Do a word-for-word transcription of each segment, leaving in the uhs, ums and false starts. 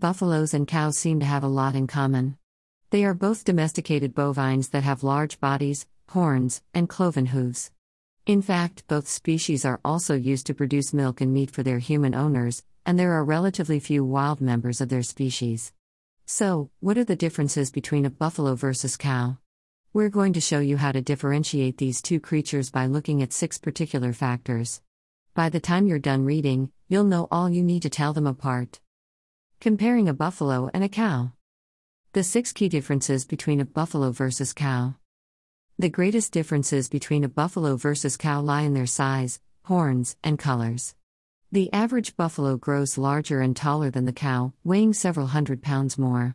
Buffaloes and cows seem to have a lot in common. They are both domesticated bovines that have large bodies, horns, and cloven hooves. In fact, both species are also used to produce milk and meat for their human owners, and there are relatively few wild members of their species. So, what are the differences between a buffalo versus cow? We're going to show you how to differentiate these two creatures by looking at six particular factors. By the time you're done reading, you'll know all you need to tell them apart. Comparing a buffalo and a cow. The six key differences between a buffalo versus cow. The greatest differences between a buffalo versus cow lie in their size, horns, and colors. The average buffalo grows larger and taller than the cow, weighing several hundred pounds more.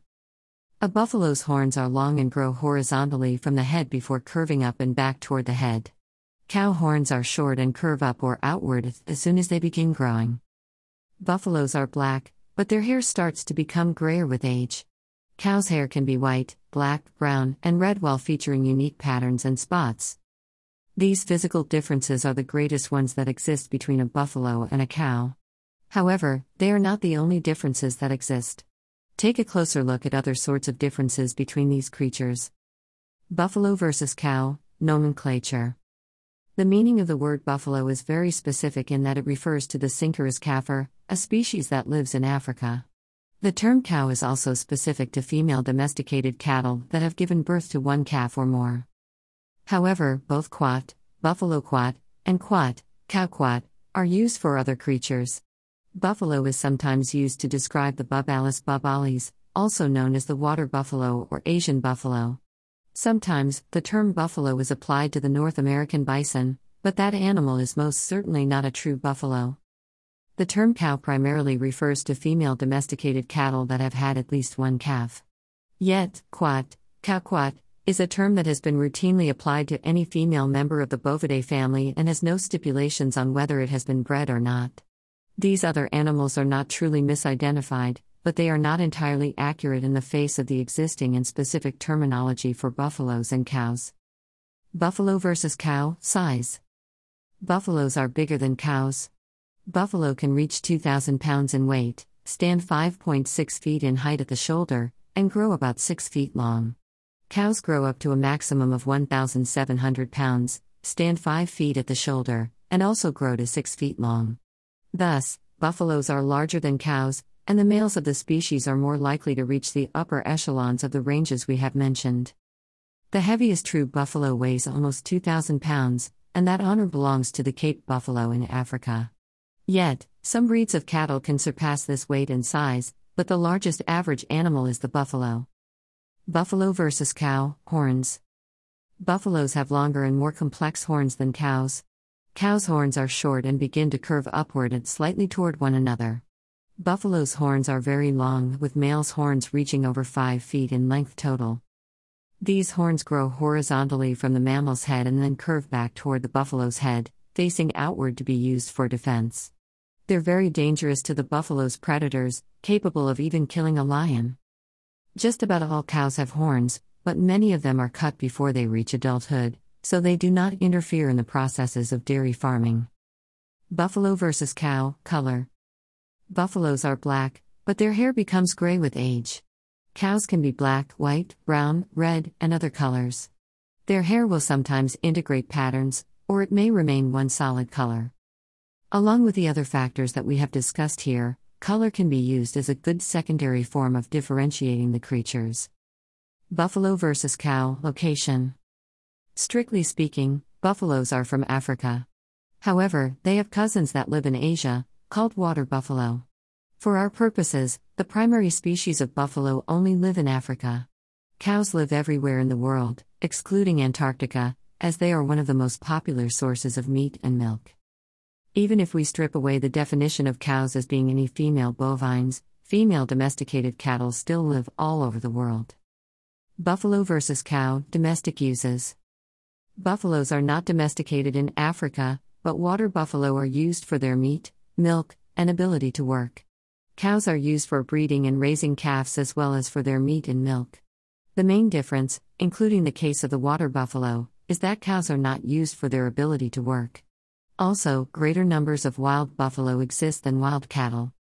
A buffalo's horns are long and grow horizontally from the head before curving up and back toward the head. Cow horns are short and curve up or outward as soon as they begin growing. Buffaloes are black, but their hair starts to become grayer with age. Cow's hair can be white, black, brown, and red while featuring unique patterns and spots. These physical differences are the greatest ones that exist between a buffalo and a cow. However, they are not the only differences that exist. Take a closer look at other sorts of differences between these creatures. Buffalo versus cow, nomenclature. The meaning of the word buffalo is very specific in that it refers to the Syncerus kaffir, a species that lives in Africa. The term cow is also specific to female domesticated cattle that have given birth to one calf or more. However, both quat, buffalo quat, and quat, cow quat, are used for other creatures. Buffalo is sometimes used to describe the Bubbalis bubbalis, also known as the water buffalo or Asian buffalo. Sometimes, the term buffalo is applied to the North American bison, but that animal is most certainly not a true buffalo. The term cow primarily refers to female domesticated cattle that have had at least one calf. Yet, quat, cow quat, is a term that has been routinely applied to any female member of the Bovidae family and has no stipulations on whether it has been bred or not. These other animals are not truly misidentified, but they are not entirely accurate in the face of the existing and specific terminology for buffaloes and cows. Buffalo versus cow, size. Buffaloes are bigger than cows. Buffalo can reach two thousand pounds in weight, stand five point six feet in height at the shoulder, and grow about six feet long. Cows grow up to a maximum of one thousand seven hundred pounds, stand five feet at the shoulder, and also grow to six feet long. Thus, buffaloes are larger than cows, and the males of the species are more likely to reach the upper echelons of the ranges we have mentioned. The heaviest true buffalo weighs almost two thousand pounds, and that honor belongs to the Cape buffalo in Africa. Yet, some breeds of cattle can surpass this weight and size, but the largest average animal is the buffalo. Buffalo versus cow, horns. Buffaloes have longer and more complex horns than cows. Cows' horns are short and begin to curve upward and slightly toward one another. Buffalo's horns are very long, with males' horns reaching over five feet in length total. These horns grow horizontally from the mammal's head and then curve back toward the buffalo's head, facing outward to be used for defense. They're very dangerous to the buffalo's predators, capable of even killing a lion. Just about all cows have horns, but many of them are cut before they reach adulthood, so they do not interfere in the processes of dairy farming. Buffalo versus cow, color. Buffaloes are black, but their hair becomes gray with age. Cows can be black, white, brown, red, and other colors. Their hair will sometimes integrate patterns, or it may remain one solid color. Along with the other factors that we have discussed here, color can be used as a good secondary form of differentiating the creatures. Buffalo versus cow, location. Strictly speaking, buffaloes are from Africa. However, they have cousins that live in Asia, called water buffalo. For our purposes, the primary species of buffalo only live in Africa. Cows live everywhere in the world, excluding Antarctica, as they are one of the most popular sources of meat and milk. Even if we strip away the definition of cows as being any female bovines, female domesticated cattle still live all over the world. Buffalo versus cow, domestic uses. Buffaloes are not domesticated in Africa, but water buffalo are used for their meat, milk, and ability to work. Cows are used for breeding and raising calves as well as for their meat and milk. The main difference, including the case of the water buffalo, is that cows are not used for their ability to work. Also, greater numbers of wild buffalo exist than wild cattle.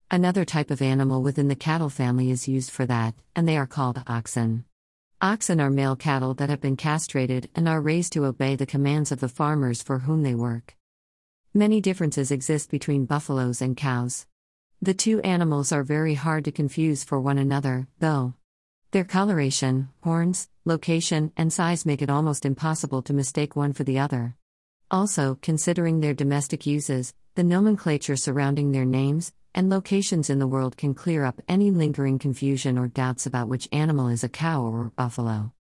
Another type of animal within the cattle family is used for that, and they are called oxen. Oxen are male cattle that have been castrated and are raised to obey the commands of the farmers for whom they work. Many differences exist between buffaloes and cows. The two animals are very hard to confuse for one another, though. Their coloration, horns, location, and size make it almost impossible to mistake one for the other. Also, considering their domestic uses, the nomenclature surrounding their names and locations in the world can clear up any lingering confusion or doubts about which animal is a cow or a buffalo.